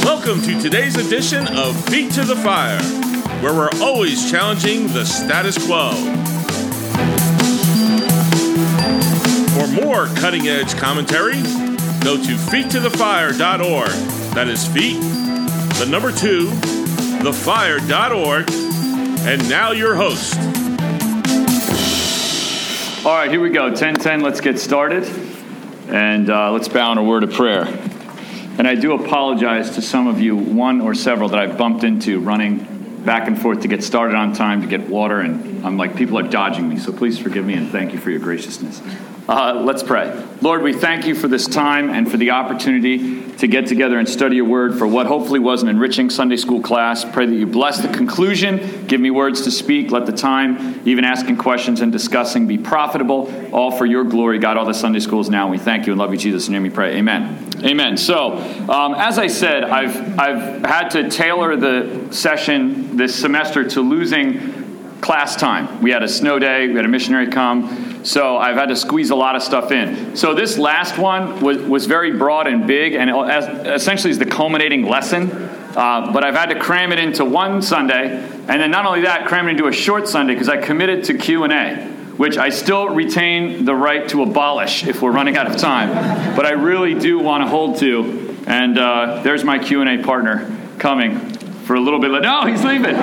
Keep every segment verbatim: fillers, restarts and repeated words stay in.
Welcome to today's edition of Feet to the Fire, where we're always challenging the status quo. For more cutting-edge commentary, go to feet to the fire dot org. That is feet, the number two, the fire dot org. And now your host. All right, here we go. ten ten, let's get started. And uh, let's bow in a word of prayer. And I do apologize to some of you, one or several, that I've bumped into running back and forth to get started on time, to get water, and I'm like, people are dodging me, so please forgive me and thank you for your graciousness. Uh, let's pray. Lord, we thank you for this time and for the opportunity to get together and study your word for what hopefully was an enriching Sunday school class. Pray that you bless the conclusion, give me words to speak, let the time, even asking questions and discussing, be profitable, all for your glory. God, all the Sunday schools now, and we thank you and love you, Jesus. In your name we pray. Amen. Amen. So, um, as I said, I've I've had to tailor the session this semester to losing class time. We had a snow day, we had a missionary come, so I've had to squeeze a lot of stuff in. So this last one was, was very broad and big, and it essentially is the culminating lesson, uh, but I've had to cram it into one Sunday, and then not only that, cram it into a short Sunday, because I committed to Q and A, which I still retain the right to abolish if we're running out of time, but I really do want to hold to, and uh, there's my Q and A partner coming. For a little bit, like, no, he's leaving.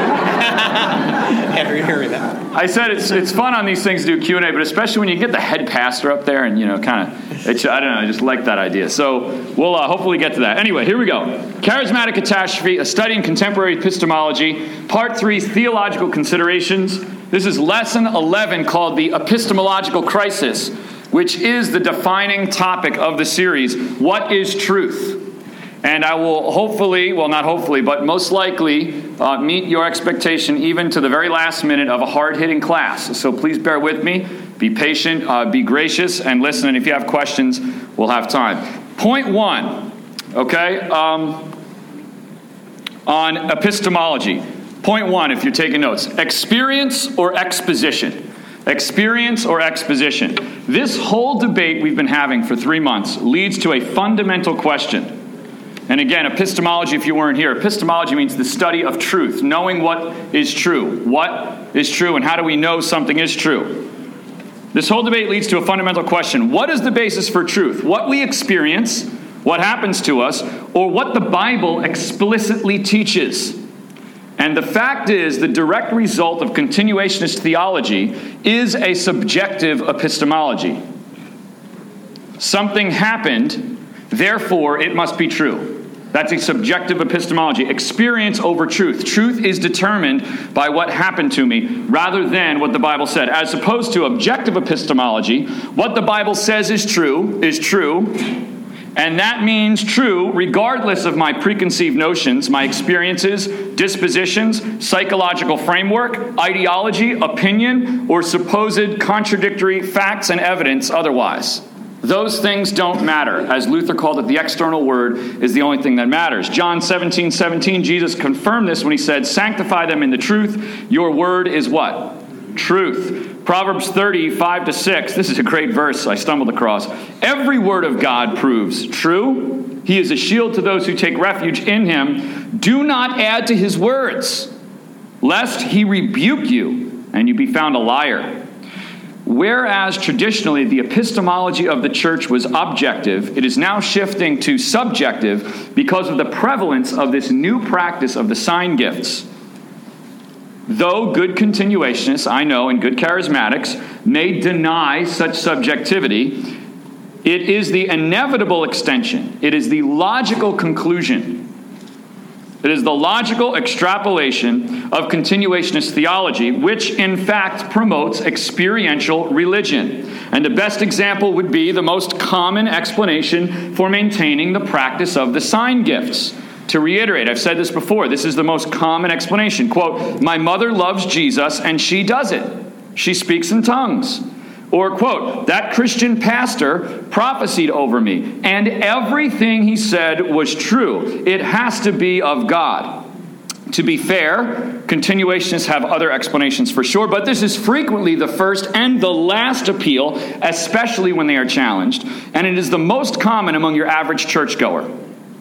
I said it's it's fun on these things to do Q and A, but especially when you get the head pastor up there and, you know, kind of, I don't know, I just like that idea. So we'll uh, hopefully get to that. Anyway, here we go. Charismatic Catastrophe, a study in contemporary epistemology, part three, theological considerations. This is lesson eleven, called the epistemological crisis, which is the defining topic of the series. What is truth? And I will hopefully, well, not hopefully, but most likely uh, meet your expectation even to the very last minute of a hard-hitting class. So please bear with me, be patient, uh, be gracious, and listen. And if you have questions, we'll have time. Point one, okay, um, on epistemology. Point one, if you're taking notes, experience or exposition. Experience or exposition. This whole debate we've been having for three months leads to a fundamental question. And again, epistemology, if you weren't here, epistemology means the study of truth, knowing what is true. What is true, and how do we know something is true? This whole debate leads to a fundamental question. What is the basis for truth? What we experience, what happens to us, or what the Bible explicitly teaches? And the fact is, the direct result of continuationist theology is a subjective epistemology. Something happened, therefore it must be true. That's a subjective epistemology. Experience over truth. Truth is determined by what happened to me rather than what the Bible said. As opposed to objective epistemology, what the Bible says is true is true. And that means true regardless of my preconceived notions, my experiences, dispositions, psychological framework, ideology, opinion, or supposed contradictory facts and evidence otherwise. Those things don't matter. As Luther called it, the external word is the only thing that matters. John seventeen seventeen, Jesus confirmed this when he said, sanctify them in the truth. Your word is what? Truth. Proverbs thirty, five to six. This is a great verse I stumbled across. Every word of God proves true. He is a shield to those who take refuge in him. Do not add to his words, lest he rebuke you and you be found a liar. Whereas traditionally the epistemology of the church was objective, it is now shifting to subjective because of the prevalence of this new practice of the sign gifts. Though good continuationists, I know, and good charismatics may deny such subjectivity, it is the inevitable extension. It is the logical conclusion. It is the logical extrapolation of continuationist theology, which in fact promotes experiential religion. And the best example would be the most common explanation for maintaining the practice of the sign gifts. To reiterate, I've said this before, this is the most common explanation. Quote, my mother loves Jesus and she does it. She speaks in tongues. Or, quote, that Christian pastor prophesied over me, and everything he said was true. It has to be of God. To be fair, continuationists have other explanations for sure, but this is frequently the first and the last appeal, especially when they are challenged, and it is the most common among your average churchgoer.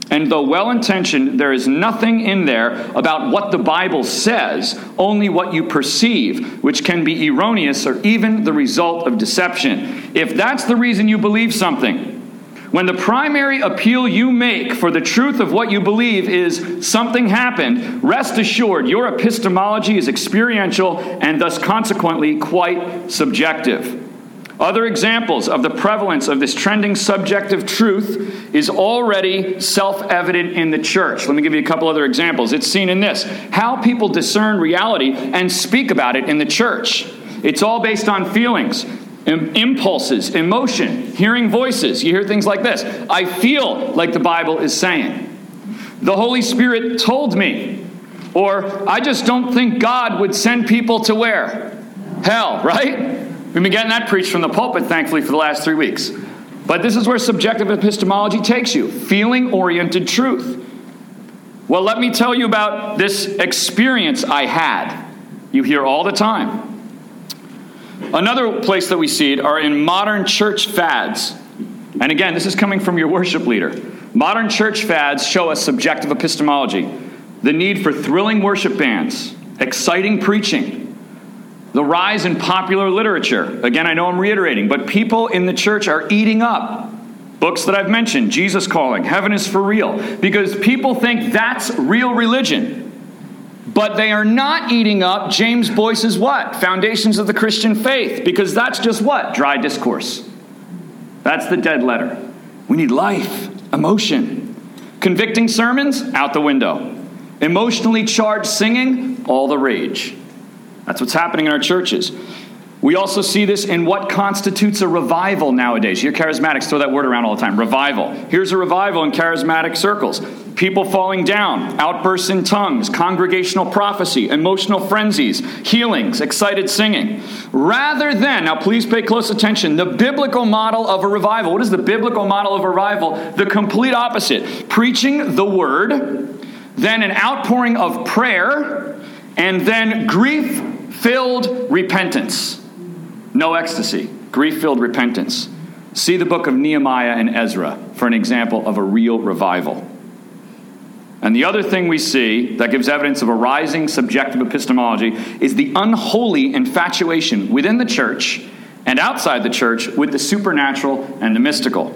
And though well-intentioned, there is nothing in there about what the Bible says, only what you perceive, which can be erroneous or even the result of deception. If that's the reason you believe something, when the primary appeal you make for the truth of what you believe is something happened, rest assured your epistemology is experiential and thus consequently quite subjective. Other examples of the prevalence of this trending subjective truth is already self-evident in the church. Let me give you a couple other examples. It's seen in this: how people discern reality and speak about it in the church. It's all based on feelings, impulses, emotion, hearing voices. You hear things like this: I feel like the Bible is saying. The Holy Spirit told me. Or, I just don't think God would send people to where? Hell, right? We've been getting that preached from the pulpit, thankfully, for the last three weeks. But this is where subjective epistemology takes you. Feeling-oriented truth. Well, let me tell you about this experience I had. You hear all the time. Another place that we see it are in modern church fads. And again, this is coming from your worship leader. Modern church fads show us subjective epistemology. The need for thrilling worship bands, exciting preaching, the rise in popular literature. Again, I know I'm reiterating, but people in the church are eating up books that I've mentioned, Jesus Calling, Heaven is for Real, because people think that's real religion. But they are not eating up James Boyce's what? Foundations of the Christian Faith, because that's just what? Dry discourse. That's the dead letter. We need life, emotion. Convicting sermons? Out the window. Emotionally charged singing? All the rage. That's what's happening in our churches. We also see this in what constitutes a revival nowadays. You hear charismatics throw that word around all the time. Revival. Here's a revival in charismatic circles. People falling down, outbursts in tongues, congregational prophecy, emotional frenzies, healings, excited singing. Rather than, now please pay close attention, the biblical model of a revival. What is the biblical model of a revival? The complete opposite. Preaching the word, then an outpouring of prayer, and then grief-filled repentance. No ecstasy. Grief-filled repentance. See the book of Nehemiah and Ezra for an example of a real revival. And the other thing we see that gives evidence of a rising subjective epistemology is the unholy infatuation within the church and outside the church with the supernatural and the mystical.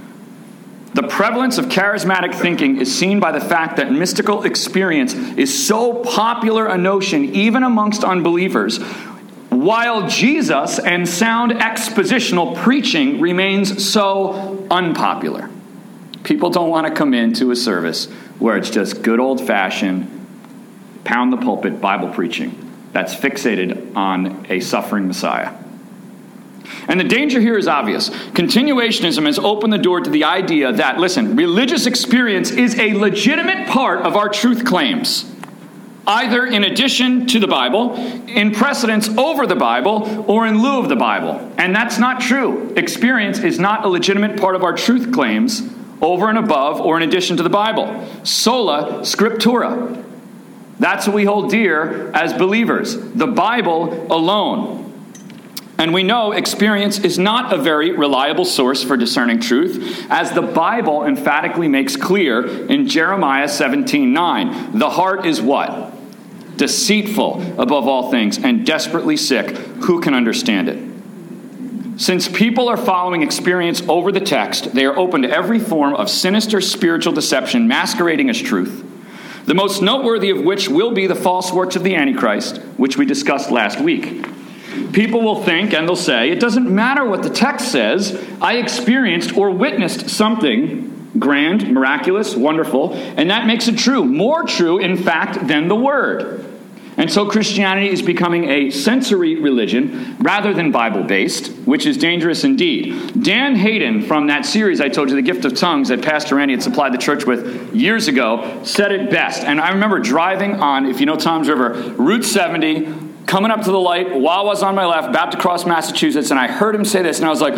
The prevalence of charismatic thinking is seen by the fact that mystical experience is so popular a notion even amongst unbelievers, while Jesus and sound expositional preaching remains so unpopular. People don't want to come into a service where it's just good old-fashioned, pound the pulpit Bible preaching that's fixated on a suffering Messiah. And the danger here is obvious. Continuationism has opened the door to the idea that, listen, religious experience is a legitimate part of our truth claims, either in addition to the Bible, in precedence over the Bible, or in lieu of the Bible. And that's not true. Experience is not a legitimate part of our truth claims over and above or in addition to the Bible. Sola scriptura. That's what we hold dear as believers. The Bible alone. And we know experience is not a very reliable source for discerning truth, as the Bible emphatically makes clear in Jeremiah seventeen nine. The heart is what? Deceitful above all things and desperately sick. Who can understand it? Since people are following experience over the text, they are open to every form of sinister spiritual deception masquerading as truth, the most noteworthy of which will be the false works of the Antichrist, which we discussed last week. People will think and they'll say, it doesn't matter what the text says, I experienced or witnessed something grand, miraculous, wonderful, and that makes it true. More true, in fact, than the Word. And so Christianity is becoming a sensory religion rather than Bible-based, which is dangerous indeed. Dan Hayden, from that series I told you, The Gift of Tongues, that Pastor Randy had supplied the church with years ago, said it best. And I remember driving on, if you know Tom's River, Route seventy, coming up to the light, Wawa's on my left, about to cross Massachusetts, and I heard him say this, and I was like,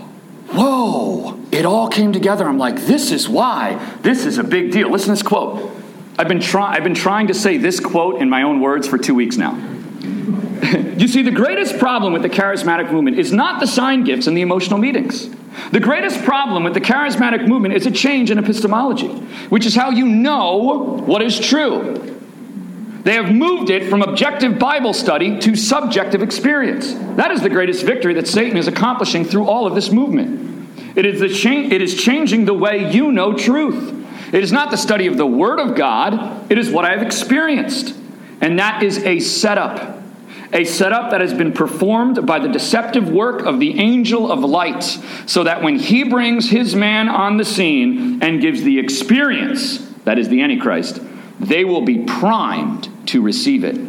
whoa, it all came together. I'm like, this is why. This is a big deal. Listen to this quote. I've been, try- I've been trying to say this quote in my own words for two weeks now. You see, the greatest problem with the charismatic movement is not the sign gifts and the emotional meetings. The greatest problem with the charismatic movement is a change in epistemology, which is how you know what is true. They have moved it from objective Bible study to subjective experience. That is the greatest victory that Satan is accomplishing through all of this movement. It is, the cha- it is changing the way you know truth. It is not the study of the Word of God. It is what I have experienced. And that is a setup. A setup that has been performed by the deceptive work of the angel of light, so that when he brings his man on the scene and gives the experience, that is the Antichrist, they will be primed to receive it.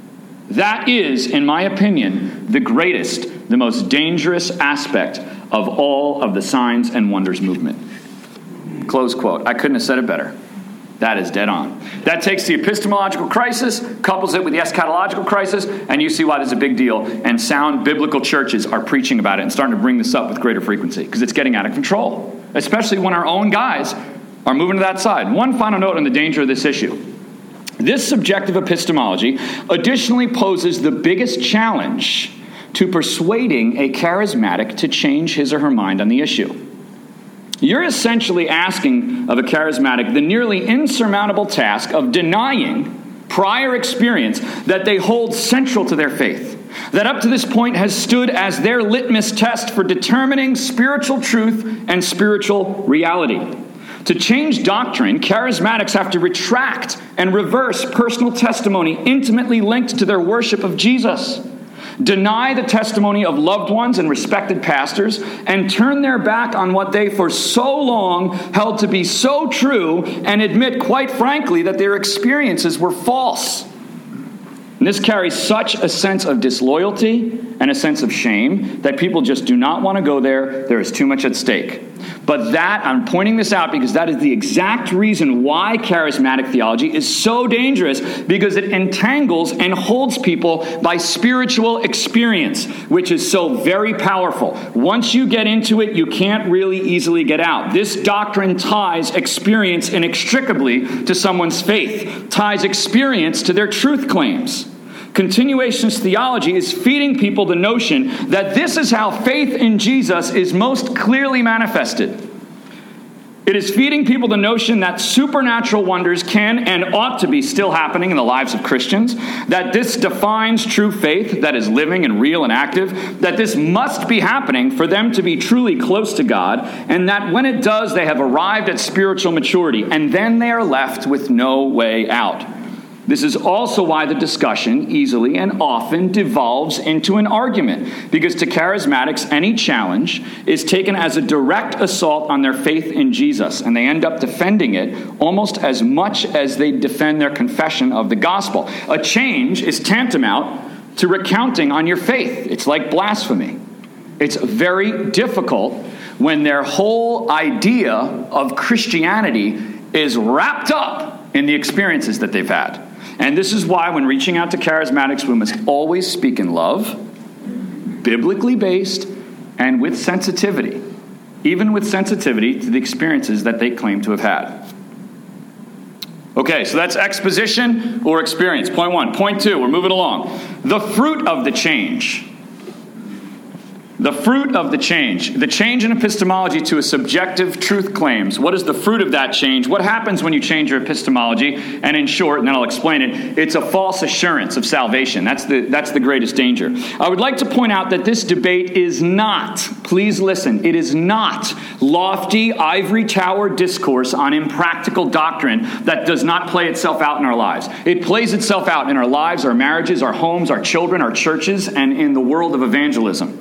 That is, in my opinion, the greatest, the most dangerous aspect of all of the signs and wonders movement. Close quote. I couldn't have said it better. That is dead on. That takes the epistemological crisis, couples it with the eschatological crisis, and you see why there's a big deal. And sound biblical churches are preaching about it and starting to bring this up with greater frequency because it's getting out of control, especially when our own guys are moving to that side. One final note on the danger of this issue. This subjective epistemology additionally poses the biggest challenge to persuading a charismatic to change his or her mind on the issue. You're essentially asking of a charismatic the nearly insurmountable task of denying prior experience that they hold central to their faith, that up to this point has stood as their litmus test for determining spiritual truth and spiritual reality. To change doctrine, charismatics have to retract and reverse personal testimony intimately linked to their worship of Jesus, deny the testimony of loved ones and respected pastors, and turn their back on what they for so long held to be so true, and admit, quite frankly, that their experiences were false. And this carries such a sense of disloyalty and a sense of shame that people just do not want to go there. There is too much at stake. But that, I'm pointing this out because that is the exact reason why charismatic theology is so dangerous, because it entangles and holds people by spiritual experience, which is so very powerful. Once you get into it, you can't really easily get out. This doctrine ties experience inextricably to someone's faith, ties experience to their truth claims. Continuationist theology is feeding people the notion that this is how faith in Jesus is most clearly manifested. It is feeding people the notion that supernatural wonders can and ought to be still happening in the lives of Christians, that this defines true faith that is living and real and active, that this must be happening for them to be truly close to God, and that when it does, they have arrived at spiritual maturity, and then they are left with no way out. This is also why the discussion easily and often devolves into an argument, because to charismatics, any challenge is taken as a direct assault on their faith in Jesus, and they end up defending it almost as much as they defend their confession of the gospel. A change is tantamount to recounting on your faith. It's like blasphemy. It's very difficult when their whole idea of Christianity is wrapped up in the experiences that they've had. And this is why when reaching out to charismatics, we must always speak in love, biblically based, and with sensitivity, even with sensitivity to the experiences that they claim to have had. Okay, so that's exposition or experience. Point one. Point two, we're moving along. The fruit of the change. The fruit of the change. The change in epistemology to a subjective truth claims. What is the fruit of that change? What happens when you change your epistemology? And in short, and then I'll explain it, it's a false assurance of salvation. That's the, that's the greatest danger. I would like to point out that this debate is not, please listen, it is not lofty ivory tower discourse on impractical doctrine that does not play itself out in our lives. It plays itself out in our lives, our marriages, our homes, our children, our churches, and in the world of evangelism.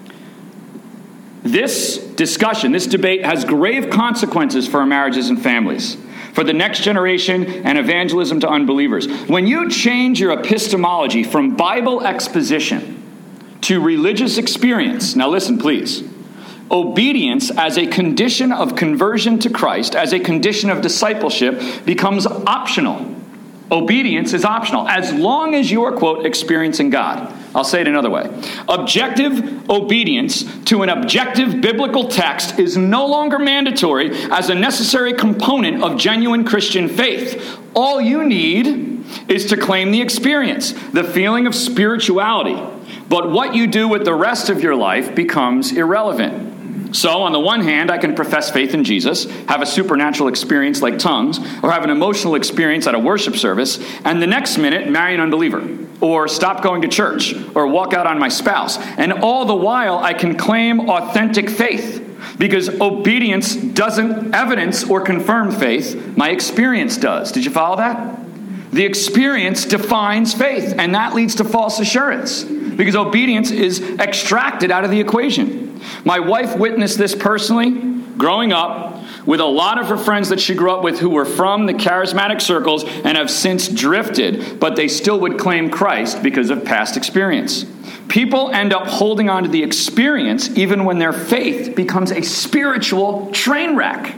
This discussion, this debate has grave consequences for our marriages and families, for the next generation and evangelism to unbelievers. When you change your epistemology from Bible exposition to religious experience, now listen please, obedience as a condition of conversion to Christ, as a condition of discipleship, becomes optional. Obedience is optional, as long as you are, quote, experiencing God. I'll say it another way. Objective obedience to an objective biblical text is no longer mandatory as a necessary component of genuine Christian faith. All you need is to claim the experience, the feeling of spirituality. But what you do with the rest of your life becomes irrelevant. So, on the one hand, I can profess faith in Jesus, have a supernatural experience like tongues, or have an emotional experience at a worship service, and the next minute marry an unbeliever, or stop going to church, or walk out on my spouse. And all the while, I can claim authentic faith, because obedience doesn't evidence or confirm faith. My experience does. Did you follow that? The experience defines faith, and that leads to false assurance, because obedience is extracted out of the equation. My wife witnessed this personally, growing up, with a lot of her friends that she grew up with who were from the charismatic circles and have since drifted, but they still would claim Christ because of past experience. People end up holding on to the experience even when their faith becomes a spiritual train wreck.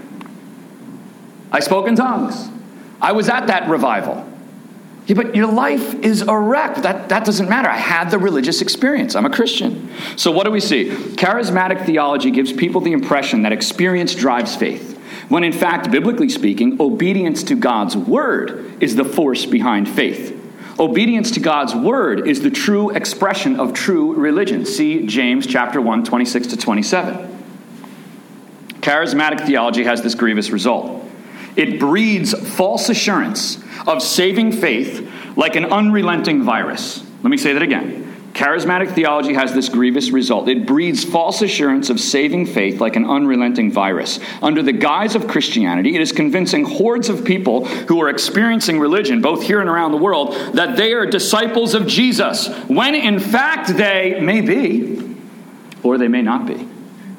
I spoke in tongues. I was at that revival. Yeah, but your life is a wreck. That, that doesn't matter. I had the religious experience. I'm a Christian. So what do we see? Charismatic theology gives people the impression that experience drives faith, when in fact, biblically speaking, obedience to God's word is the force behind faith. Obedience to God's word is the true expression of true religion. See James chapter one, twenty-six to twenty-seven. Charismatic theology has this grievous result. It breeds false assurance of saving faith like an unrelenting virus. Let me say that again. Charismatic theology has this grievous result. It breeds false assurance of saving faith like an unrelenting virus. Under the guise of Christianity, it is convincing hordes of people who are experiencing religion, both here and around the world, that they are disciples of Jesus, when in fact they may be, or they may not be.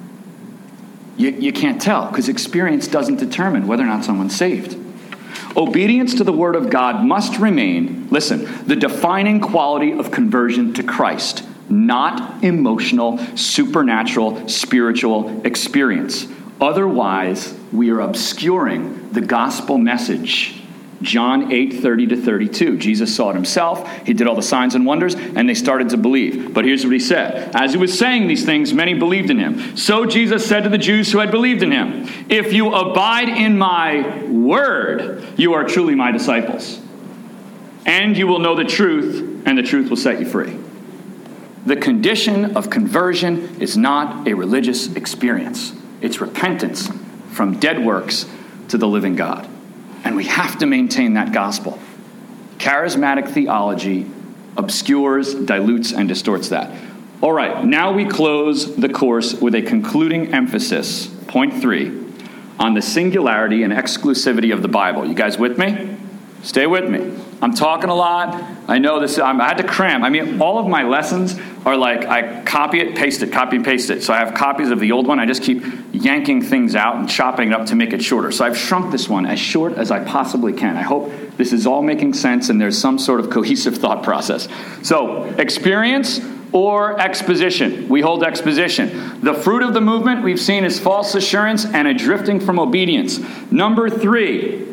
You, you can't tell, because experience doesn't determine whether or not someone's saved. Obedience to the Word of God must remain, listen, the defining quality of conversion to Christ, not emotional, supernatural, spiritual experience. Otherwise, we are obscuring the gospel message. John eight, thirty to thirty-two. Jesus saw it himself. He did all the signs and wonders, and they started to believe. But here's what he said. As he was saying these things, many believed in him. So Jesus said to the Jews who had believed in him, if you abide in my word, you are truly my disciples. And you will know the truth, and the truth will set you free. The condition of conversion is not a religious experience. It's repentance from dead works to the living God. And we have to maintain that gospel. Charismatic theology obscures, dilutes, and distorts that. All right, now we close the course with a concluding emphasis, point three, on the singularity and exclusivity of the Bible. You guys with me? Stay with me. I'm talking a lot. I know this. I'm, I had to cram. I mean, all of my lessons are like I copy it, paste it, copy and paste it. So I have copies of the old one. I just keep yanking things out and chopping it up to make it shorter. So I've shrunk this one as short as I possibly can. I hope this is all making sense and there's some sort of cohesive thought process. So experience or exposition. We hold exposition. The fruit of the movement we've seen is false assurance and a drifting from obedience. Number three,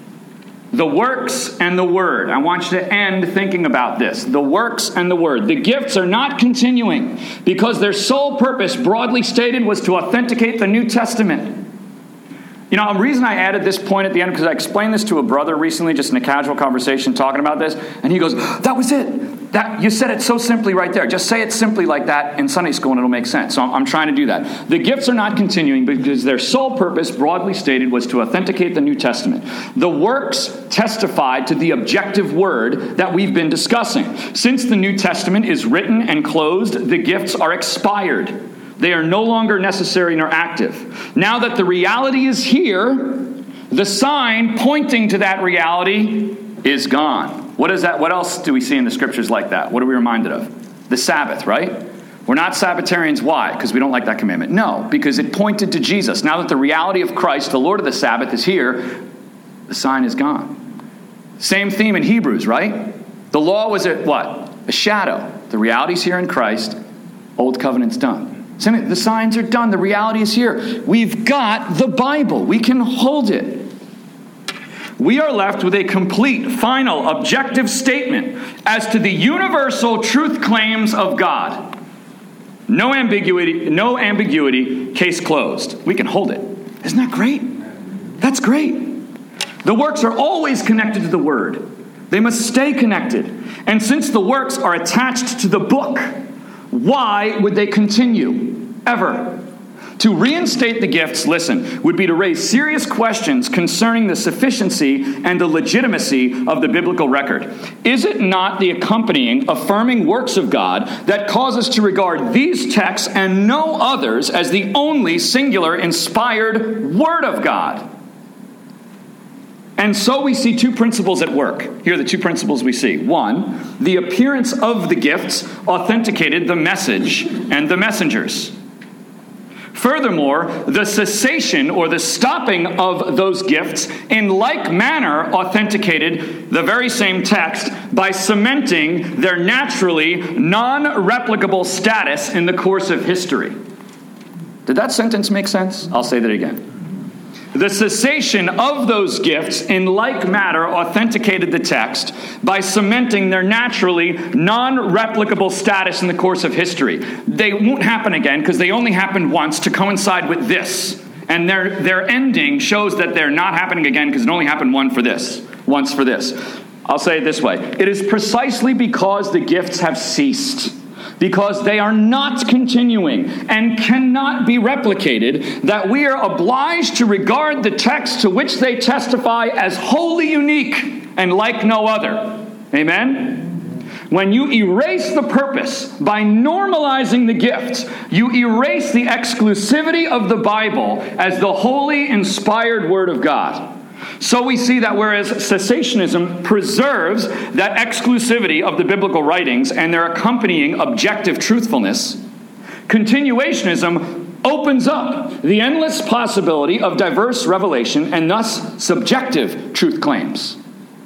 the works and the word. I want you to end thinking about this. The works and the word. The gifts are not continuing because their sole purpose, broadly stated, was to authenticate the New Testament. You know, the reason I added this point at the end, because I explained this to a brother recently, just in a casual conversation talking about this, and he goes, that was it. That you said it so simply right there. Just say it simply like that in Sunday school and it'll make sense. So I'm, I'm trying to do that. The gifts are not continuing because their sole purpose, broadly stated, was to authenticate the New Testament. The works testified to the objective word that we've been discussing. Since the New Testament is written and closed, the gifts are expired. They are no longer necessary nor active. Now that the reality is here, the sign pointing to that reality is gone. What is that? What else do we see in the scriptures like that? What are we reminded of? The Sabbath, right? We're not Sabbatarians. Why? Because we don't like that commandment. No, because it pointed to Jesus. Now that the reality of Christ, the Lord of the Sabbath, is here, the sign is gone. Same theme in Hebrews, right? The law was a what? A shadow. The reality's here in Christ. Old covenant's done. The signs are done. The reality is here. We've got the Bible. We can hold it. we are left with a complete, final, objective statement as to the universal truth claims of God. No ambiguity, no ambiguity, case closed. We can hold it. Isn't that great? That's great. The works are always connected to the Word. They must stay connected. And since the works are attached to the book, why would they continue? Ever. To reinstate the gifts, listen, would be to raise serious questions concerning the sufficiency and the legitimacy of the biblical record. Is it not the accompanying, affirming works of God that cause us to regard these texts and no others as the only singular inspired Word of God? And so we see two principles at work. Here are the two principles we see. One, the appearance of the gifts authenticated the message and the messengers. Furthermore, the cessation or the stopping of those gifts in like manner authenticated the very same text by cementing their naturally non-replicable status in the course of history. Did that sentence make sense? I'll say that again. The cessation of those gifts in like manner authenticated the text by cementing their naturally non-replicable status in the course of history. They won't happen again because they only happened once to coincide with this. And their, their ending shows that they're not happening again because it only happened one for this, once for this. I'll say it this way. It is precisely because the gifts have ceased, because they are not continuing and cannot be replicated, that we are obliged to regard the text to which they testify as wholly unique and like no other. Amen? When you erase the purpose by normalizing the gifts, you erase the exclusivity of the Bible as the holy, inspired Word of God. So we see that whereas cessationism preserves that exclusivity of the biblical writings and their accompanying objective truthfulness, continuationism opens up the endless possibility of diverse revelation and thus subjective truth claims.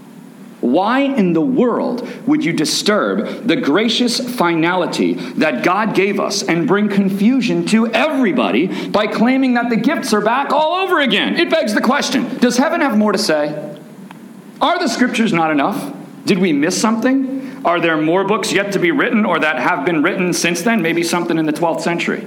Why in the world would you disturb the gracious finality that God gave us and bring confusion to everybody by claiming that the gifts are back all over again? It begs the question, does heaven have more to say? Are the scriptures not enough? Did we miss something? Are there more books yet to be written or that have been written since then? Maybe something in the twelfth century.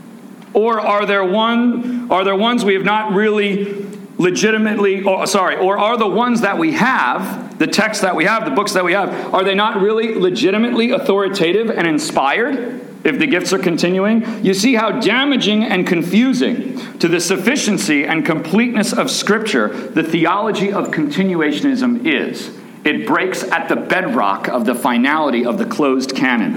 Or are there one? Are there ones we have not really legitimately, oh, sorry, or are the ones that we have, the texts that we have, the books that we have, are they not really legitimately authoritative and inspired if the gifts are continuing? You see how damaging and confusing to the sufficiency and completeness of Scripture the theology of continuationism is. It breaks at the bedrock of the finality of the closed canon.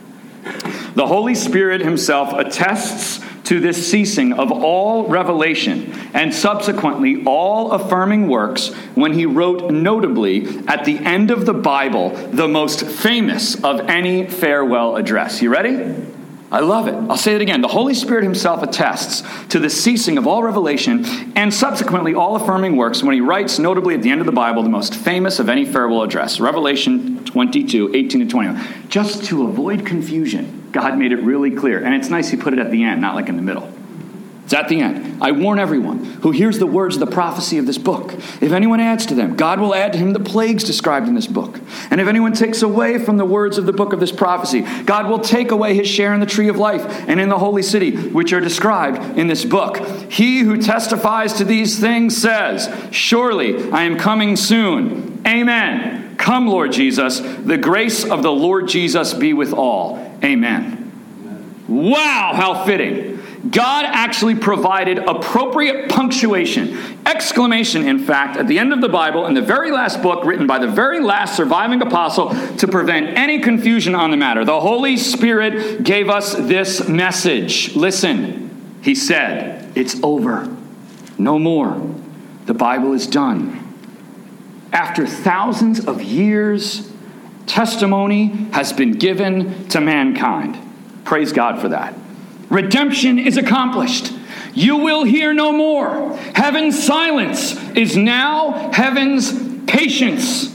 The Holy Spirit himself attests to this ceasing of all revelation and subsequently all affirming works when he wrote notably at the end of the Bible the most famous of any farewell address. You ready? I love it. I'll say it again. The Holy Spirit himself attests to the ceasing of all revelation and subsequently all affirming works when he writes notably at the end of the Bible the most famous of any farewell address. Revelation twenty-two, eighteen to twenty-one. Just to avoid confusion, God made it really clear. And it's nice he put it at the end, not like in the middle. It's at the end. I warn everyone who hears the words of the prophecy of this book. If anyone adds to them, God will add to him the plagues described in this book. And if anyone takes away from the words of the book of this prophecy, God will take away his share in the tree of life and in the holy city, which are described in this book. He who testifies to these things says, surely I am coming soon. Amen. Come, Lord Jesus. The grace of the Lord Jesus be with all. Amen. Wow, how fitting. God actually provided appropriate punctuation, exclamation, in fact, at the end of the Bible, in the very last book written by the very last surviving apostle to prevent any confusion on the matter. The Holy Spirit gave us this message. Listen, he said, it's over. No more. The Bible is done. After thousands of years, testimony has been given to mankind. Praise God for that. Redemption is accomplished. You will hear no more. Heaven's silence is now heaven's patience.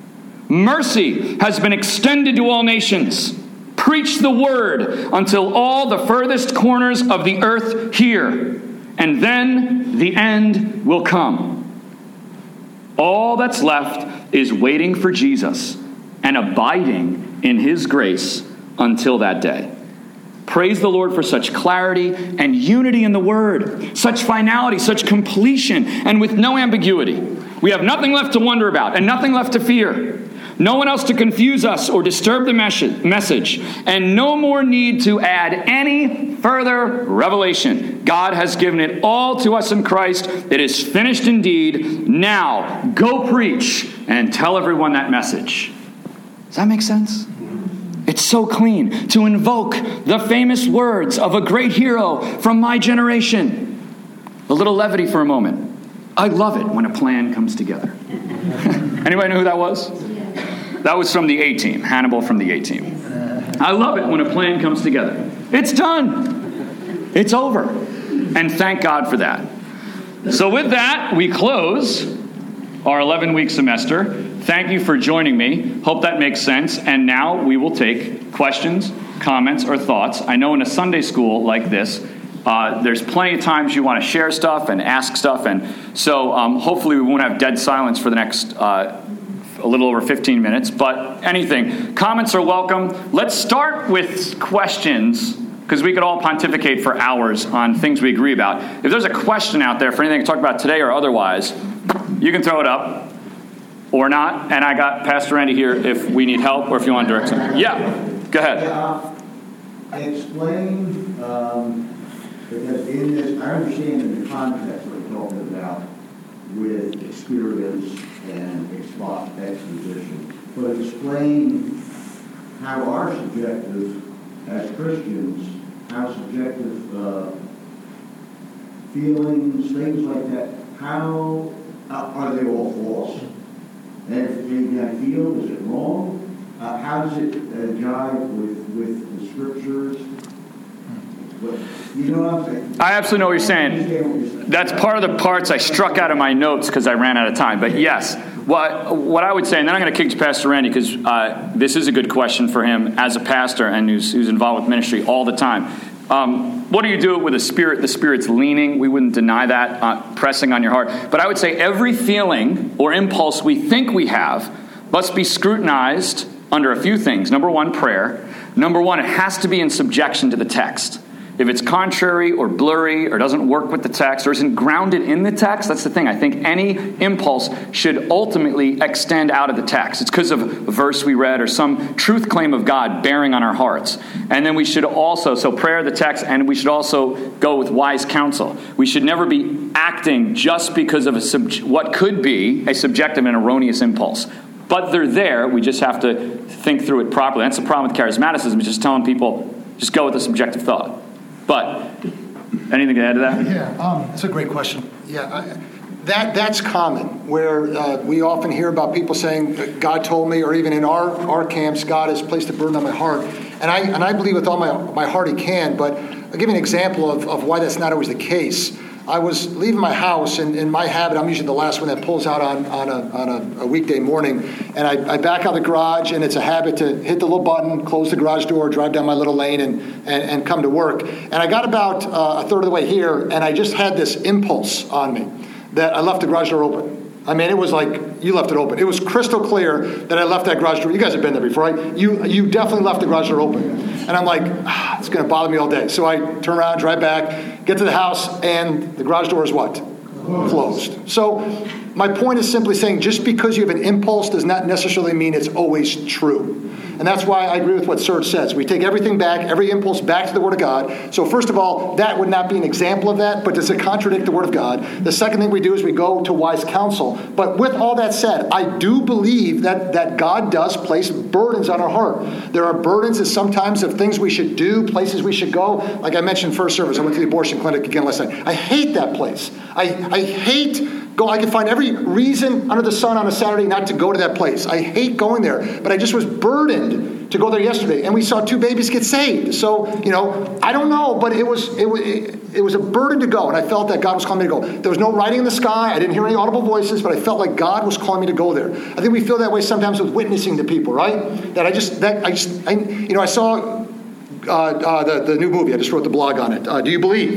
Mercy has been extended to all nations. Preach the word until all the furthest corners of the earth hear, and then the end will come. All that's left is waiting for Jesus and abiding in his grace until that day. Praise the Lord for such clarity and unity in the word, such finality, such completion, and with no ambiguity. We have nothing left to wonder about and nothing left to fear. No one else to confuse us or disturb the message, and no more need to add any further revelation. God has given it all to us in Christ. It is finished indeed. Now, go preach and tell everyone that message. Does that make sense? It's so clean to invoke the famous words of a great hero from my generation. A little levity for a moment. I love it when a plan comes together. Anybody know who that was? That was from the A-Team, Hannibal from the A-Team. I love it when a plan comes together. It's done. It's over. And thank God for that. So with that, we close our eleven-week semester. Thank you for joining me. Hope that makes sense. And now we will take questions, comments, or thoughts. I know in a Sunday school like this, uh, there's plenty of times you want to share stuff and ask stuff. And so um, hopefully we won't have dead silence for the next uh a little over fifteen minutes, but anything. Comments are welcome. Let's start with questions, because we could all pontificate for hours on things we agree about. If there's a question out there for anything to talk about today or otherwise, you can throw it up or not. And I got Pastor Randy here if we need help or if you want to direct something. Yeah, go ahead. Yeah, explain, um, because in this, I understand in the context we're talking about with experience and exposition, but explain how our subjective, as Christians, how subjective uh, feelings, things like that, how uh, are they all false? And if maybe I feel, is it wrong? Uh, how does it uh, jive with, with the scriptures? What, you know what I'm saying? I absolutely know what you're saying. That's part of the parts I struck out of my notes because I ran out of time. But yes, what what I would say, and then I'm going to kick to Pastor Randy because uh, this is a good question for him as a pastor and who's, who's involved with ministry all the time. Um, what do you do with the Spirit? The Spirit's leaning. We wouldn't deny that, uh, pressing on your heart. But I would say every feeling or impulse we think we have must be scrutinized under a few things. Number one, prayer. Number one, it has to be in subjection to the text. If it's contrary or blurry or doesn't work with the text or isn't grounded in the text, that's the thing. I think any impulse should ultimately extend out of the text. It's because of a verse we read or some truth claim of God bearing on our hearts. And then we should also, so prayer, the text, and we should also go with wise counsel. We should never be acting just because of a sub, what could be a subjective and erroneous impulse. But they're there. We just have to think through it properly. That's the problem with charismaticism, is just telling people, just go with the subjective thought. But anything to add to that? Yeah, um, that's a great question. Yeah, I, that that's common, where uh, we often hear about people saying, God told me, or even in our, our camps, God has placed a burden on my heart. And I and I believe with all my, my heart he can, but I'll give you an example of, of why that's not always the case. I was leaving my house, and in my habit, I'm usually the last one that pulls out on, on, a, on a, a weekday morning. And I, I back out of the garage, and it's a habit to hit the little button, close the garage door, drive down my little lane, and, and, and come to work. And I got about uh, a third of the way here, and I just had this impulse on me that I left the garage door open. I mean, it was like, you left it open. It was crystal clear that I left that garage door. You guys have been there before, right? You you definitely left the garage door open. And I'm like, ah, it's going to bother me all day. So I turn around, drive back, get to the house, and the garage door is what? Closed. So my point is simply saying, just because you have an impulse does not necessarily mean it's always true. And that's why I agree with what Serge says. We take everything back, every impulse back to the Word of God. So first of all, that would not be an example of that, but does it contradict the Word of God? The second thing we do is we go to wise counsel. But with all that said, I do believe that, that God does place burdens on our heart. There are burdens that sometimes of things we should do, places we should go. Like I mentioned first service, I went to the abortion clinic again last night. I hate that place. I, I hate go. I can find every reason under the sun on a Saturday not to go to that place. I hate going there, but I just was burdened to go there yesterday, and we saw two babies get saved. So, you know, I don't know, but it was it was it was a burden to go, and I felt that God was calling me to go. There was no writing in the sky. I didn't hear any audible voices, but I felt like God was calling me to go there. I think we feel that way sometimes with witnessing to people, right? That I just that I just I, you know I saw uh, uh, the the new movie. I just wrote the blog on it. Uh, Do you believe?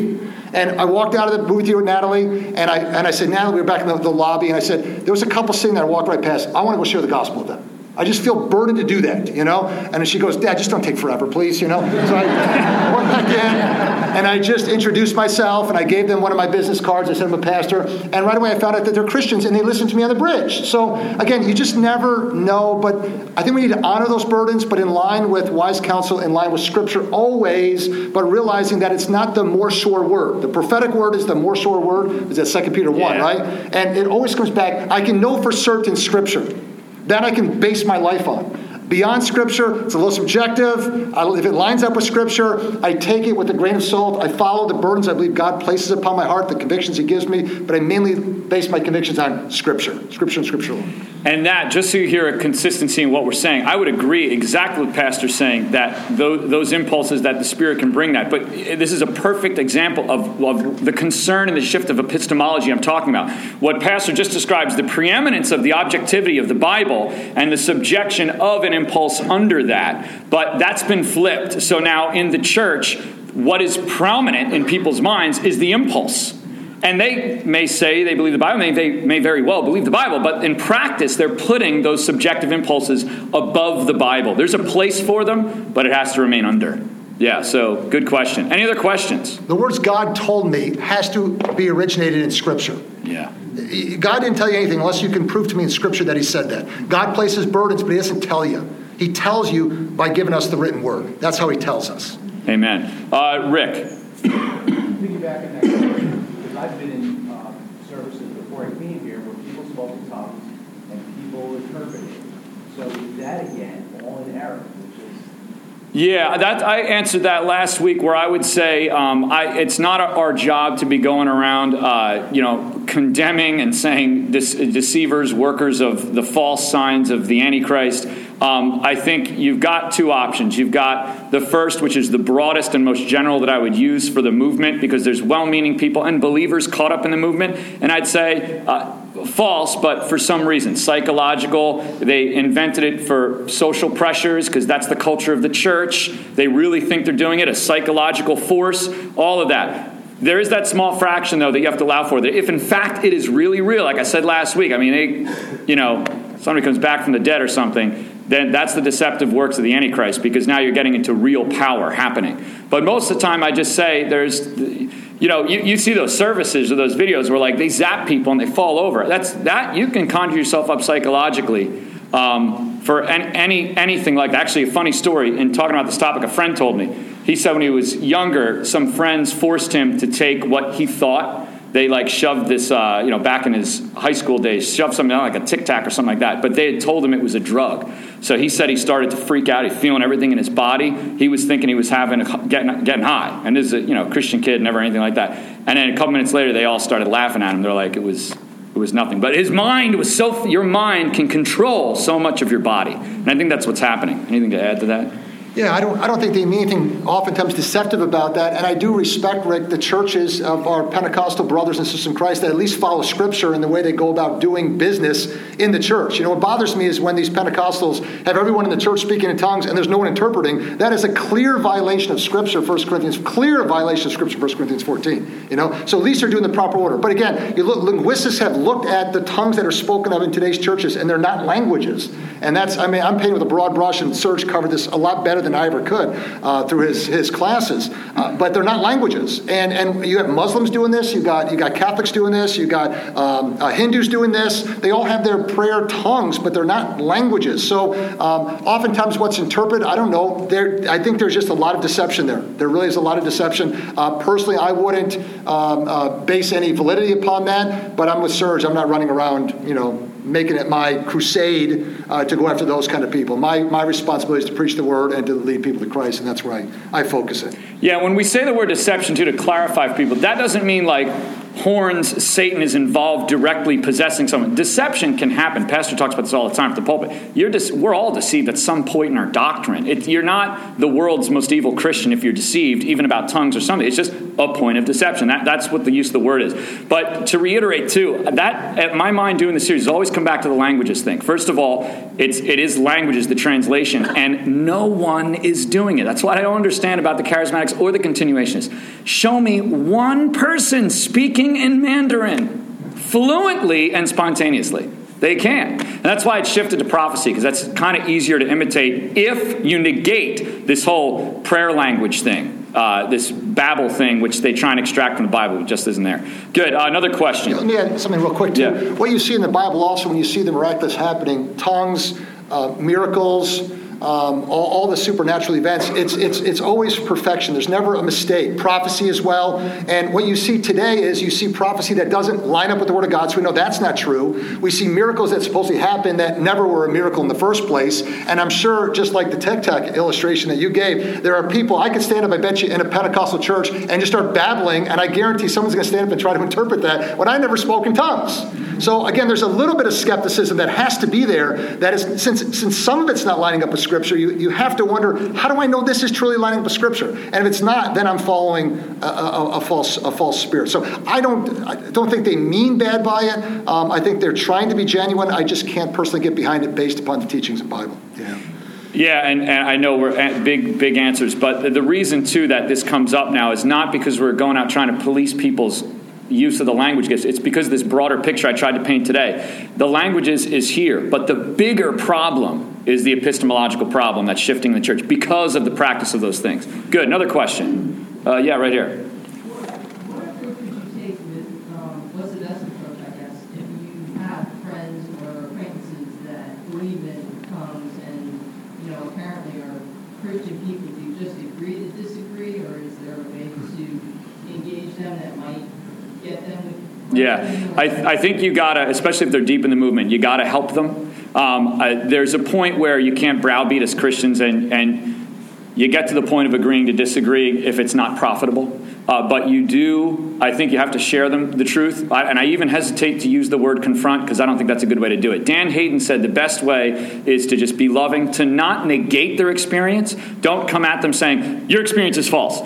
And I walked out of the booth here with Natalie, and I and I said, Natalie, we were back in the, the lobby, and I said, there was a couple sitting there, I walked right past. I want to go share the gospel with them. I just feel burdened to do that, you know? And then she goes, Dad, just don't take forever, please, you know? So I went back in, and I just introduced myself, and I gave them one of my business cards. I said I'm a pastor. And right away I found out that they're Christians, and they listened to me on the bridge. So, again, you just never know. But I think we need to honor those burdens, but in line with wise counsel, in line with Scripture always, but realizing that it's not the more sure word. The prophetic word is the more sure word. Is that Second Peter one, yeah. Right? And it always comes back, I can know for certain Scripture. That I can base my life on. Beyond Scripture, it's a little subjective. I, if it lines up with Scripture, I take it with a grain of salt. I follow the burdens I believe God places upon my heart, the convictions He gives me, but I mainly base my convictions on Scripture. Scripture and Scripture alone. And that, just so you hear a consistency in what we're saying, I would agree exactly with Pastor saying that those, those impulses, that the Spirit can bring that. But this is a perfect example of, of the concern and the shift of epistemology I'm talking about. What Pastor just describes, the preeminence of the objectivity of the Bible and the subjection of an impulse under that. But that's been flipped. So now in the church, what is prominent in people's minds is the impulse. And they may say they believe the Bible, they, they may very well believe the Bible, but in practice, they're putting those subjective impulses above the Bible. There's a place for them, but it has to remain under. Yeah, so good question. Any other questions? The words God told me has to be originated in Scripture. Yeah. God didn't tell you anything unless you can prove to me in Scripture that He said that. God places burdens, but He doesn't tell you. He tells you by giving us the written word. That's how He tells us. Amen. Uh, Rick. Piggyback on that question, because I've been in uh, services before I came here where people spoke in tongues and people interpreted. So is that again all in error? Yeah, that I answered that last week, where I would say um, I, it's not our job to be going around, uh, you know, condemning and saying this, deceivers, workers of the false signs of the Antichrist. Um, I think you've got two options. You've got the first, which is the broadest and most general that I would use for the movement, because there's well-meaning people and believers caught up in the movement. And I'd say uh, false, but for some reason. Psychological. They invented it for social pressures because that's the culture of the church. They really think they're doing it. A psychological force. All of that. There is that small fraction, though, that you have to allow for. That if, in fact, it is really real, like I said last week, I mean, they, you know, somebody comes back from the dead or something, then that's the deceptive works of the Antichrist, because now you're getting into real power happening. But most of the time, I just say there's, you know, you, you see those services or those videos where, like, they zap people and they fall over. That's that you can conjure yourself up psychologically um, for any, any anything like that. Actually, a funny story in talking about this topic, a friend told me. He said when he was younger, some friends forced him to take what he thought. They like shoved this, uh, you know, back in his high school days, shoved something down like a Tic Tac or something like that. But they had told him it was a drug. So he said he started to freak out. He's feeling everything in his body. He was thinking he was having a, getting getting high. And this is a you know Christian kid, never anything like that. And then a couple minutes later, they all started laughing at him. They're like, it was it was nothing. But his mind was so. Your mind can control so much of your body, and I think that's what's happening. Anything to add to that? Yeah, I don't I don't think they mean anything oftentimes deceptive about that. And I do respect, Rick, the churches of our Pentecostal brothers and sisters in Christ that at least follow Scripture in the way they go about doing business in the church. You know, what bothers me is when these Pentecostals have everyone in the church speaking in tongues and there's no one interpreting. That is a clear violation of Scripture, First Corinthians, clear violation of Scripture, First Corinthians fourteen. You know, so at least they're doing the proper order. But again, you look, linguists have looked at the tongues that are spoken of in today's churches, and they're not languages. And that's, I mean, I'm painting with a broad brush, and Serge covered this a lot better than I ever could uh, through his, his classes. Uh, but they're not languages. And and you have Muslims doing this. You got you got Catholics doing this. You got um, uh, Hindus doing this. They all have their prayer tongues, but they're not languages. So um, oftentimes what's interpreted, I don't know. There, I think there's just a lot of deception there. There really is a lot of deception. Uh, personally, I wouldn't um, uh, base any validity upon that. But I'm with Serge. I'm not running around, you know, making it my crusade uh, to go after those kind of people. My my responsibility is to preach the word and to lead people to Christ, and that's where I, I focus it. Yeah, when we say the word deception, too, to clarify for people, that doesn't mean like horns, Satan is involved directly possessing someone. Deception can happen. Pastor talks about this all the time at the pulpit. You're de- we're all deceived at some point in our doctrine. It, you're not the world's most evil Christian if you're deceived, even about tongues or something. It's just a point of deception. That, that's what the use of the word is. But to reiterate, too, that, at my mind doing the series, always come back to the languages thing. First of all, it's, it is languages, the translation, and no one is doing it. That's what I don't understand about the charismatics or the continuationists. Show me one person speaking in Mandarin fluently and spontaneously. They can't. And that's why it's shifted to prophecy, because that's kind of easier to imitate if you negate this whole prayer language thing, uh, this Babel thing, which they try and extract from the Bible. It just isn't there. Good. Uh, another question. Let me add something real quick, too. Yeah. What you see in the Bible also, when you see the miraculous happening, tongues, uh, miracles, Um, all, all the supernatural events, it's it's it's always perfection. There's never a mistake. Prophecy as well. And what you see today is you see prophecy that doesn't line up with the Word of God, so we know that's not true. We see miracles that supposedly happen that never were a miracle in the first place. And I'm sure, just like the Tech Tech illustration that you gave, there are people, I could stand up, I bet you, in a Pentecostal church and just start babbling, and I guarantee someone's going to stand up and try to interpret that when I never spoke in tongues. So again, there's a little bit of skepticism that has to be there. That is, since since some of it's not lining up with Scripture, you, you have to wonder, how do I know this is truly lining up with Scripture? And if it's not, then I'm following a, a, a false a false spirit. So I don't I don't think they mean bad by it. Um, I think they're trying to be genuine. I just can't personally get behind it based upon the teachings of the Bible. Yeah. Yeah, and, and I know we're at big, big answers, but the reason, too, that this comes up now is not because we're going out trying to police people's use of the language gifts. It's because of this broader picture I tried to paint today. The language is, is here, but the bigger problem is the epistemological problem that's shifting the church because of the practice of those things. Good. Another question. Uh, yeah, right here. What, what approach would you take with, um, what's the best approach, I guess, if you have friends or acquaintances that believe in tongues and, you know, apparently are Christian people? Do you just agree to disagree, or is there a way to engage them that might get them with... Yeah, I, I think you gotta, especially if they're deep in the movement, you gotta help them. Um, uh, there's a point where you can't browbeat as Christians, and, and you get to the point of agreeing to disagree if it's not profitable. Uh, but you do, I think you have to share them the truth. I, and I even hesitate to use the word confront, because I don't think that's a good way to do it. Dan Hayden said the best way is to just be loving, to not negate their experience. Don't come at them saying, your experience is false.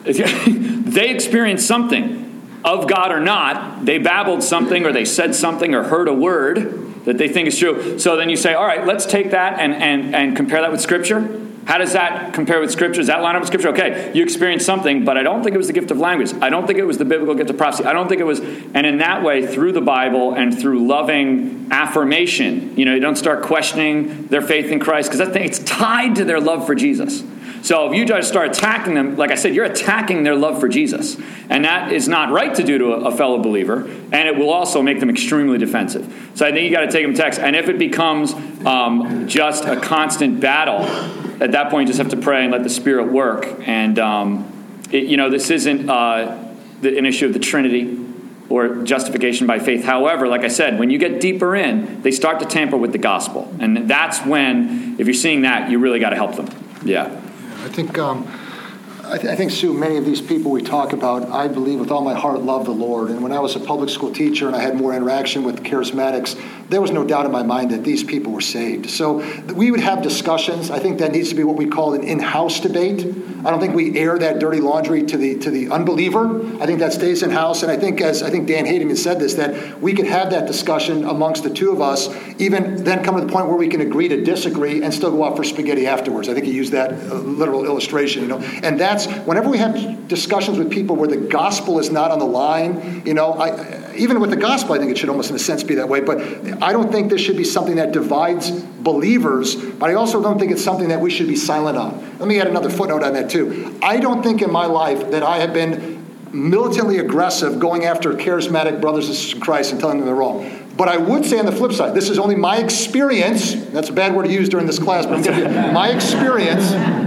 They experienced something. Of God or not, they babbled something or they said something or heard a word that they think is true. So then you say, all right, let's take that and, and, and compare that with Scripture. How does that compare with Scripture? Does that line up with Scripture? Okay, you experienced something, but I don't think it was the gift of language. I don't think it was the biblical gift of prophecy. I don't think it was, and in that way, through the Bible and through loving affirmation, you know, you don't start questioning their faith in Christ, because I think it's tied to their love for Jesus. So if you just start attacking them, like I said, you're attacking their love for Jesus. And that is not right to do to a, a fellow believer. And it will also make them extremely defensive. So I think you got to take them text. And if it becomes um, just a constant battle, at that point you just have to pray and let the Spirit work. And, um, it, you know, this isn't uh, the, an issue of the Trinity or justification by faith. However, like I said, when you get deeper in, they start to tamper with the gospel. And that's when, if you're seeing that, you really got to help them. Yeah. I think, um, I, th- I think, Sue, many of these people we talk about, I believe with all my heart love the Lord. And when I was a public school teacher and I had more interaction with charismatics, there was no doubt in my mind that these people were saved. So we would have discussions. I think that needs to be what we call an in-house debate. I don't think we air that dirty laundry to the to the unbeliever. I think that stays in-house. And I think, as I think Dan Hayden has said this, that we could have that discussion amongst the two of us, even then come to the point where we can agree to disagree and still go out for spaghetti afterwards. I think he used that uh, literal illustration, you know. And that's, whenever we have discussions with people where the gospel is not on the line, you know, I, even with the gospel, I think it should almost in a sense be that way. But I don't think this should be something that divides believers, but I also don't think it's something that we should be silent on. Let me add another footnote on that too. I don't think in my life that I have been militantly aggressive going after charismatic brothers and sisters in Christ and telling them they're wrong. But I would say on the flip side, this is only my experience. That's a bad word to use during this class, but I'm going to give you my experience.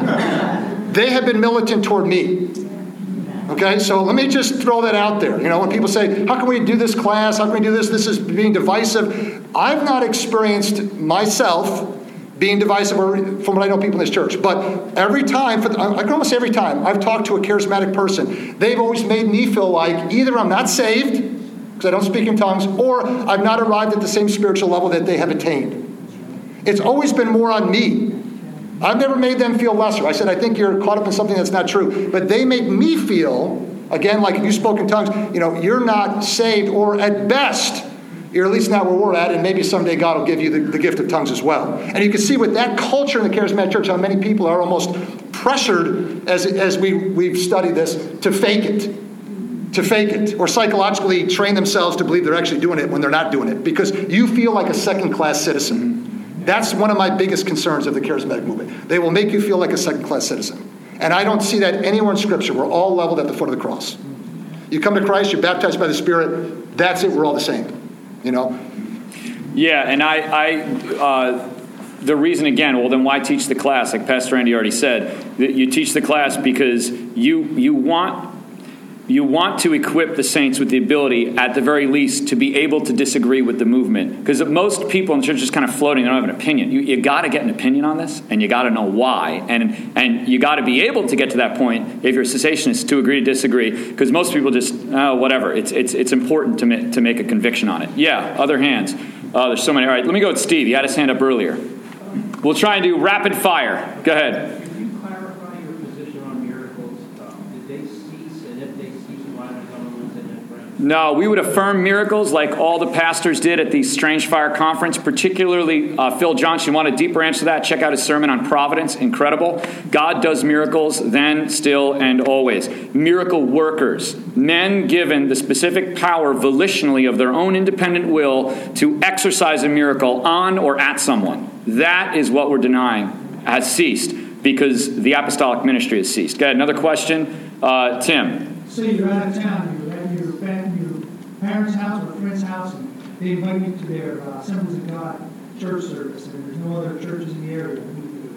They have been militant toward me. Okay, so let me just throw that out there. You know, when people say, how can we do this class? How can we do this? This is being divisive. I've not experienced myself being divisive, or from what I know people in this church. But every time, for the, I can almost say every time, I've talked to a charismatic person, they've always made me feel like either I'm not saved, because I don't speak in tongues, or I've not arrived at the same spiritual level that they have attained. It's always been more on me. I've never made them feel lesser. I said, I think you're caught up in something that's not true. But they make me feel, again, like if you spoke in tongues, you know, you're not saved, or at best, you're at least not where we're at, and maybe someday God will give you the, the gift of tongues as well. And you can see with that culture in the charismatic church how many people are almost pressured, as, as we, we've studied this, to fake it. To fake it. Or psychologically train themselves to believe they're actually doing it when they're not doing it. Because you feel like a second-class citizen. That's one of my biggest concerns of the charismatic movement. They will make you feel like a second-class citizen. And I don't see that anywhere in Scripture. We're all leveled at the foot of the cross. You come to Christ, you're baptized by the Spirit, that's it, we're all the same. You know? Yeah, and I, I uh, the reason, again, well, then why teach the class? Like Pastor Andy already said, that you teach the class because you you want you want to equip the saints with the ability, at the very least, to be able to disagree with the movement. Because most people in the church are just kind of floating, they don't have an opinion. You, you got to get an opinion on this, and you got to know why. And and you got to be able to get to that point, if you're a cessationist, to agree to disagree. Because most people just, oh, whatever. It's it's it's important to, ma- to make a conviction on it. Yeah, other hands. Uh, there's so many. All right, let me go with Steve. He had his hand up earlier. We'll try and do rapid fire. Go ahead. Could you clarify your position on miracles? Um, did they cease, and if they cease, why are they going to lose their friends? No, we would affirm miracles like all the pastors did at the Strange Fire Conference, particularly uh, Phil Johnson. You want a deeper answer to that? Check out his sermon on Providence. Incredible. God does miracles then, still, and always. Miracle workers. Men given the specific power volitionally of their own independent will to exercise a miracle on or at someone. That is what we're denying has ceased because the apostolic ministry has ceased. Got another question? Uh, Tim. Say you're out of town, you're at your, family, your parents' house or a friend's house, and they invite you to their uh, Assemblies of God church service, and there's no other churches in the area.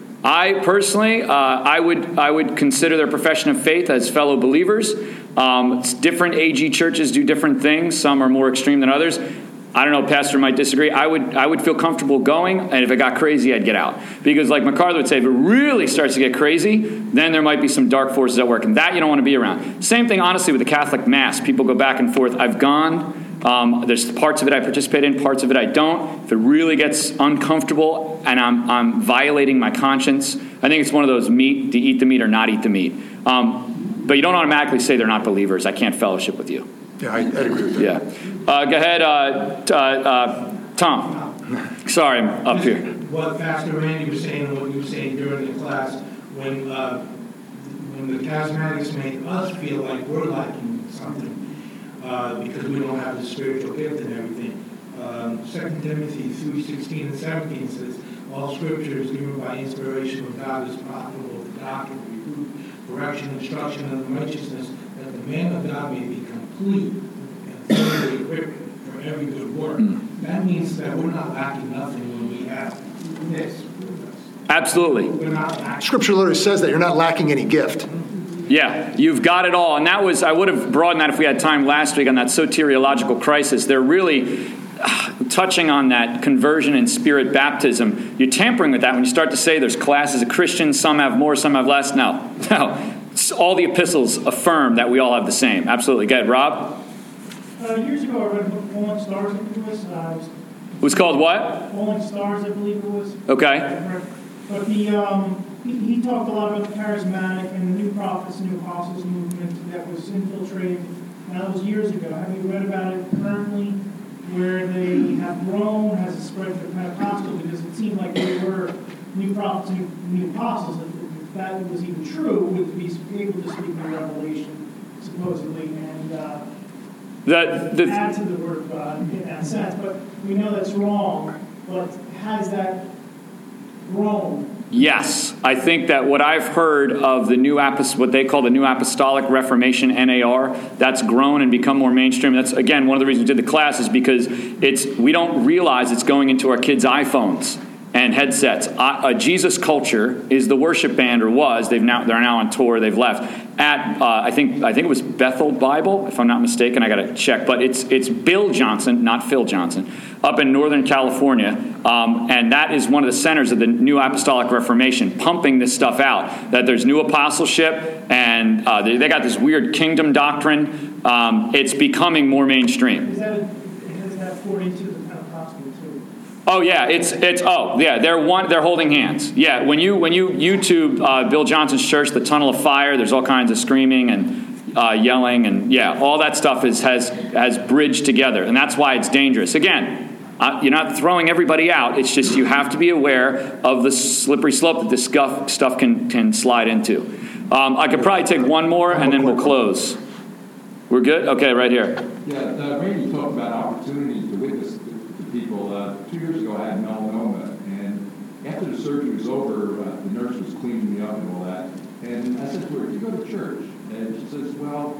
I personally, uh, I would I would consider their profession of faith as fellow believers. Um, different A G churches do different things. Some are more extreme than others. I don't know, Pastor might disagree. I would I would feel comfortable going, and if it got crazy, I'd get out. Because like MacArthur would say, if it really starts to get crazy, then there might be some dark forces at work, and that you don't want to be around. Same thing, honestly, with the Catholic Mass. People go back and forth. I've gone. Um, there's parts of it I participate in, parts of it I don't. If it really gets uncomfortable and I'm, I'm violating my conscience, I think it's one of those meat, to eat the meat or not eat the meat. Um, but you don't automatically say they're not believers. I can't fellowship with you. Yeah, I, I agree with that. Yeah. Uh, go ahead, uh, t- uh, uh, Tom. Sorry, I'm up here. What Pastor Randy was saying and what you were saying during the class, when uh, when the charismatics make us feel like we're lacking something uh, because we don't have the spiritual gift and everything. Um, Second Timothy three sixteen and seventeen says, all Scripture is given by inspiration of God is profitable for doctrine, reproof, correction, instruction, and righteousness, that the man of God may be complete and thoroughly equipped for every good work. Mm. That means that we're not lacking nothing when we have this. Absolutely. We're not lacking. Scripture literally says that you're not lacking any gift. Yeah, you've got it all. And that was, I would have broadened that if we had time last week on that soteriological crisis. They're really uh, touching on that conversion and spirit baptism. You're tampering with that when you start to say there's classes of Christians, some have more, some have less. No, no. All the epistles affirm that we all have the same. Absolutely. Go ahead, Rob. Uh, years ago, I read a book, Falling Stars, I believe it was. Uh, it was called what? Falling Stars, I believe it was. Okay. But the um, he, he talked a lot about the charismatic and the new prophets, new apostles movement that was infiltrating. Now, that was years ago. Have you read about it currently, where they have grown? Has it spread to Pentecostal? Because it seemed like they were new prophets and new apostles. If that was even true, would be able to speak in Revelation, supposedly, and uh, the, the, add to the word of God in that sense. But we know that's wrong. But has that grown? Yes, I think that what I've heard of the new apost- what they call the New Apostolic Reformation, N A R, that's grown and become more mainstream. That's again one of the reasons we did the class is because it's we don't realize it's going into our kids' iPhones and headsets. Uh, uh, Jesus Culture is the worship band, or was. They've now they're now on tour. They've left at uh, I think I think it was Bethel Bible, if I'm not mistaken. I got to check, but it's it's Bill Johnson, not Phil Johnson, up in Northern California, um, and that is one of the centers of the New Apostolic Reformation, pumping this stuff out. That there's new apostleship, and uh, they, they got this weird kingdom doctrine. Um, it's becoming more mainstream. Is that, a, is that according to the Pentecostal too? Oh yeah, it's it's oh yeah, they're one they're holding hands. Yeah, when you when you YouTube uh, Bill Johnson's church, the Tunnel of Fire, there's all kinds of screaming and uh, yelling, and yeah, all that stuff is has has bridged together, and that's why it's dangerous. Again, uh, you're not throwing everybody out. It's just you have to be aware of the slippery slope that this stuff stuff can can slide into. Um, I could probably take one more, and then we'll close. We're good? Okay, right here. Yeah, uh, Randy talked about opportunities to witness to, to people. Uh, two years ago, I had melanoma, and after the surgery was over, uh, the nurse was cleaning me up and all that. And I said to her, "Do you go to church?" And she says, "Well,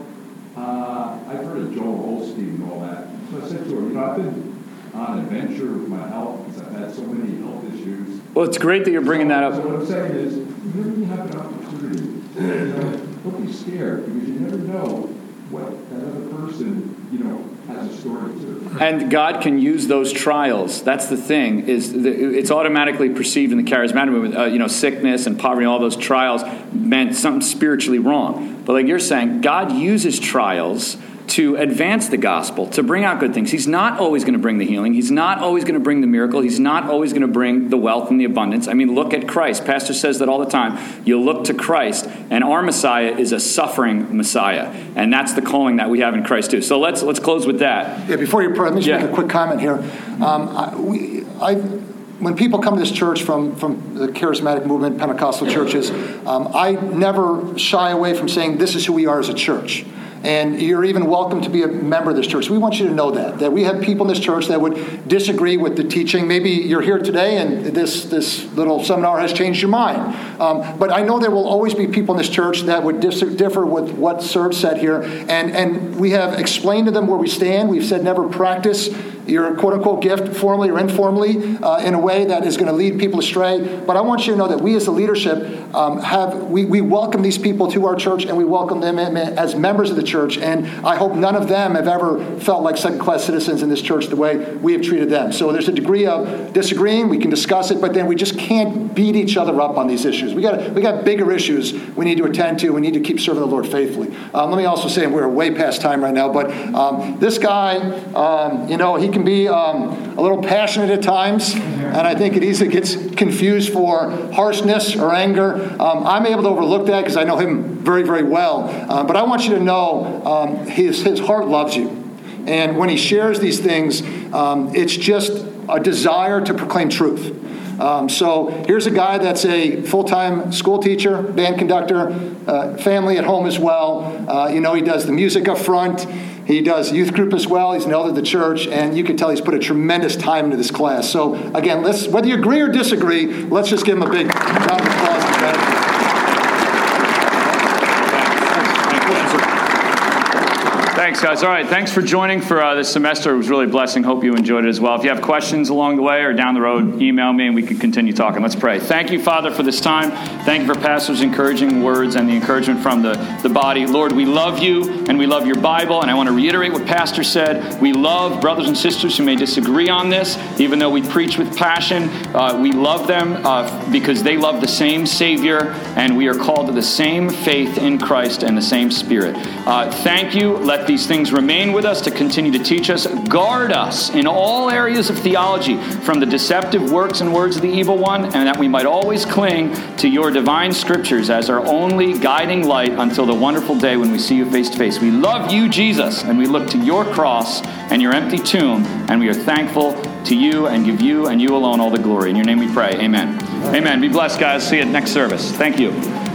uh, I've heard of Joel Osteen and all that." So I said to her, "You know, I've been on an adventure with my health because I've had so many health issues." Well, it's great that you're bringing so, that up. So what I'm saying is, whenever you have an opportunity, you know, don't be scared, because you never know what that other person, you know, has a story to. And God can use those trials. That's the thing. Is the, it's automatically perceived in the charismatic movement. Uh, you know, sickness and poverty, all those trials meant something spiritually wrong. But like you're saying, God uses trials to advance the gospel, to bring out good things. He's not always going to bring the healing. He's not always going to bring the miracle. He's not always going to bring the wealth and the abundance. I mean, look at Christ. Pastor says that all the time. You look to Christ, and our Messiah is a suffering Messiah, and that's the calling that we have in Christ too. So let's let's close with that. Yeah, before you pray, let me just yeah. make a quick comment here. Um, I, we, I, when people come to this church from, from the charismatic movement, Pentecostal churches, um, I never shy away from saying this is who we are as a church. And you're even welcome to be a member of this church. We want you to know that, that we have people in this church that would disagree with the teaching. Maybe you're here today and this, this little seminar has changed your mind. Um, but I know there will always be people in this church that would dis- differ with what Serge said here. And, and we have explained to them where we stand. We've said never practice your quote-unquote gift formally or informally uh, in a way that is going to lead people astray. But I want you to know that we as the leadership um, have, we, we welcome these people to our church, and we welcome them in, as members of the church. And I hope none of them have ever felt like second-class citizens in this church the way we have treated them. So there's a degree of disagreeing. We can discuss it, but then we just can't beat each other up on these issues. We got we got bigger issues we need to attend to. We need to keep serving the Lord faithfully. Um, let me also say, we're way past time right now, but um, this guy, um, you know, he can be um, a little passionate at times, and I think it easily gets confused for harshness or anger. Um, I'm able to overlook that because I know him very, very well. Uh, but I want you to know um, his, his heart loves you. And when he shares these things, um, it's just a desire to proclaim truth. Um, so here's a guy that's a full-time school teacher, band conductor, uh, family at home as well. Uh, you know, he does the music up front. He does youth group as well. He's an elder of the church, and you can tell he's put a tremendous time into this class. So again, let's whether you agree or disagree, let's just give him a big round of applause and gratitude. Thanks, guys. All right, thanks for joining for uh, this semester. It was really a blessing. Hope you enjoyed it as well. If you have questions along the way or down the road, email me and we can continue talking. Let's pray. Thank you, Father, for this time. Thank you for Pastor's encouraging words and the encouragement from the, the body. Lord, we love you and we love your Bible, and I want to reiterate what Pastor said. We love brothers and sisters who may disagree on this, even though we preach with passion. Uh, we love them uh, because they love the same Savior, and we are called to the same faith in Christ and the same Spirit. Uh, thank you. Let these things remain with us to continue to teach us. Guard us in all areas of theology from the deceptive works and words of the evil one, and that we might always cling to your divine scriptures as our only guiding light until the wonderful day when we see you face to face. We love you, Jesus, and we look to your cross and your empty tomb, and we are thankful to you and give you and you alone all the glory. In your name we pray. Amen. Amen. Be blessed, guys. See you at next service. Thank you.